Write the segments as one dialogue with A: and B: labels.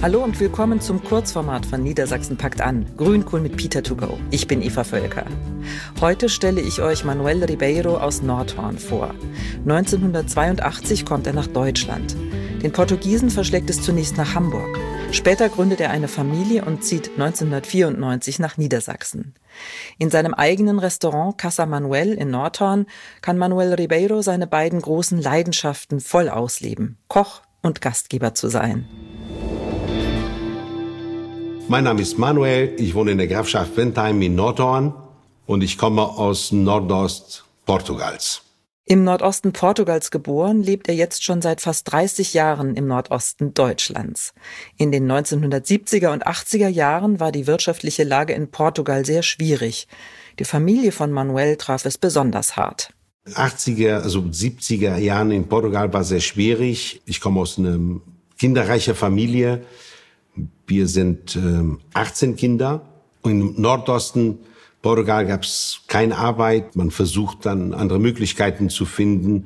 A: Hallo und willkommen zum Kurzformat von Niedersachsen packt an. Grünkohl mit Peter to go. Ich bin Eva Völker. Heute stelle ich euch Manuel Ribeiro aus Nordhorn vor. 1982 kommt er nach Deutschland. Den Portugiesen verschlägt es zunächst nach Hamburg. Später gründet er eine Familie und zieht 1994 nach Niedersachsen. In seinem eigenen Restaurant Casa Manuel in Nordhorn kann Manuel Ribeiro seine beiden großen Leidenschaften voll ausleben: Koch und Gastgeber zu sein.
B: Mein Name ist Manuel, ich wohne in der Grafschaft Bentheim in Nordhorn und ich komme aus Nordost Portugals.
A: Im Nordosten Portugals geboren, lebt er jetzt schon seit fast 30 Jahren im Nordosten Deutschlands. In den 1970er und 80er Jahren war die wirtschaftliche Lage in Portugal sehr schwierig. Die Familie von Manuel traf es besonders hart.
B: 80er, also 70er Jahren in Portugal war sehr schwierig. Ich komme aus einer kinderreichen Familie. Wir sind 18 Kinder. Im Nordosten Portugal gab es keine Arbeit. Man versucht dann andere Möglichkeiten zu finden,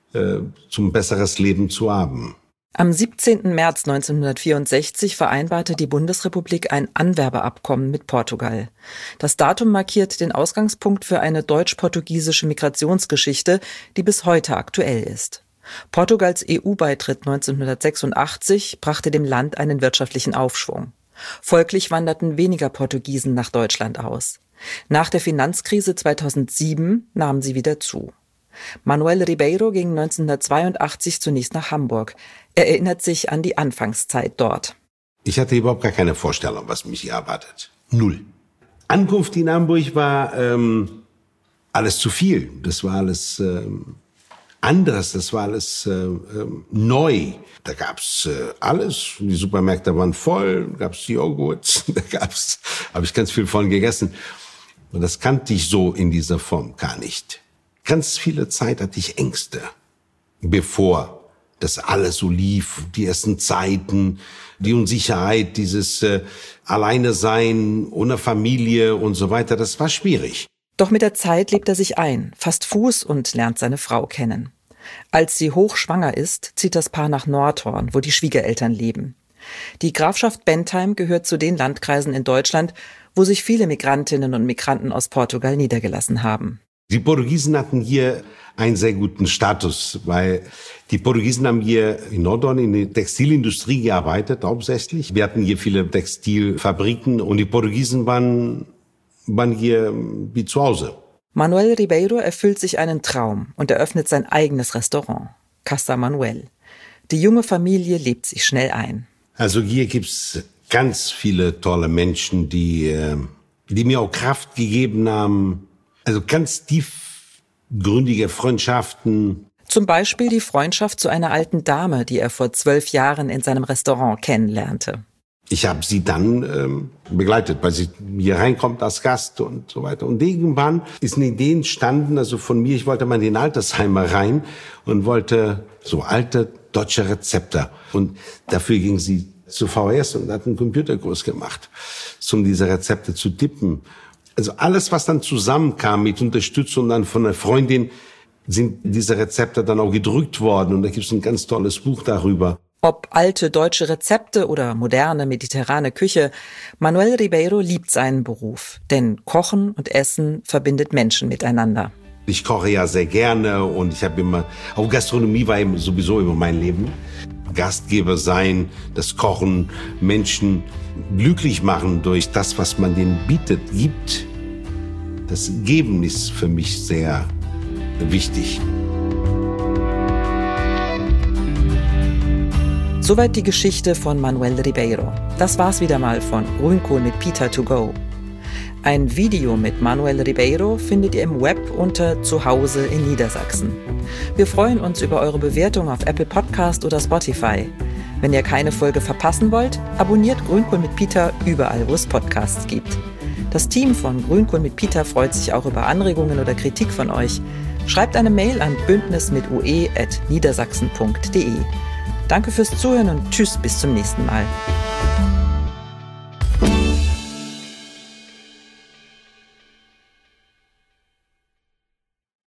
B: zum besseres Leben zu haben.
A: Am 17. März 1964 vereinbarte die Bundesrepublik ein Anwerbeabkommen mit Portugal. Das Datum markiert den Ausgangspunkt für eine deutsch-portugiesische Migrationsgeschichte, die bis heute aktuell ist. Portugals EU-Beitritt 1986 brachte dem Land einen wirtschaftlichen Aufschwung. Folglich wanderten weniger Portugiesen nach Deutschland aus. Nach der Finanzkrise 2007 nahmen sie wieder zu. Manuel Ribeiro ging 1982 zunächst nach Hamburg. Er erinnert sich an die Anfangszeit dort.
B: Ich hatte überhaupt gar keine Vorstellung, was mich hier erwartet. Null. Ankunft in Hamburg war alles zu viel. Das war alles anderes, das war alles neu. Da gab's alles. Die Supermärkte waren voll, gab's Joghurt, habe ich ganz viel von gegessen. Und das kannte ich so in dieser Form gar nicht. Ganz viele Zeit hatte ich Ängste, bevor das alles so lief. Die ersten Zeiten, die Unsicherheit, dieses Alleine sein, ohne Familie und so weiter, das war schwierig.
A: Doch mit der Zeit lebt er sich ein, fasst Fuß und lernt seine Frau kennen. Als sie hochschwanger ist, zieht das Paar nach Nordhorn, wo die Schwiegereltern leben. Die Grafschaft Bentheim gehört zu den Landkreisen in Deutschland, wo sich viele Migrantinnen und Migranten aus Portugal niedergelassen haben.
B: Die Portugiesen hatten hier einen sehr guten Status, weil die Portugiesen haben hier in Nordhorn in der Textilindustrie gearbeitet, hauptsächlich. Wir hatten hier viele Textilfabriken und die Portugiesen waren hier wie zu Hause.
A: Manuel Ribeiro erfüllt sich einen Traum und eröffnet sein eigenes Restaurant, Casa Manuel. Die junge Familie lebt sich schnell ein.
B: Also hier gibt's ganz viele tolle Menschen, die mir auch Kraft gegeben haben. Also ganz tiefgründige Freundschaften.
A: Zum Beispiel die Freundschaft zu einer alten Dame, die er vor 12 Jahren in seinem Restaurant kennenlernte.
B: Ich habe sie dann begleitet, weil sie hier reinkommt als Gast und so weiter. Und irgendwann ist eine Idee entstanden, also von mir, ich wollte mal in den Altersheim rein und wollte so alte deutsche Rezepte. Und dafür ging sie zu VHS und hat einen Computerkurs gemacht, um diese Rezepte zu tippen. Also alles, was dann zusammenkam mit Unterstützung dann von einer Freundin, sind diese Rezepte dann auch gedruckt worden. Und da gibt es ein ganz tolles Buch darüber.
A: Ob alte deutsche Rezepte oder moderne mediterrane Küche, Manuel Ribeiro liebt seinen Beruf. Denn Kochen und Essen verbindet Menschen miteinander.
B: Ich koche ja sehr gerne und ich habe immer, auch Gastronomie war sowieso immer mein Leben. Gastgeber sein, das Kochen, Menschen glücklich machen durch das, was man denen bietet, gibt. Das Geben ist für mich sehr wichtig.
A: Soweit die Geschichte von Manuel Ribeiro. Das war's wieder mal von Grünkohl mit Peter to go. Ein Video mit Manuel Ribeiro findet ihr im Web unter Zuhause in Niedersachsen. Wir freuen uns über eure Bewertung auf Apple Podcast oder Spotify. Wenn ihr keine Folge verpassen wollt, abonniert Grünkohl mit Peter überall, wo es Podcasts gibt. Das Team von Grünkohl mit Peter freut sich auch über Anregungen oder Kritik von euch. Schreibt eine Mail an bündnismitue@niedersachsen.de. Danke fürs Zuhören und tschüss, bis zum nächsten Mal.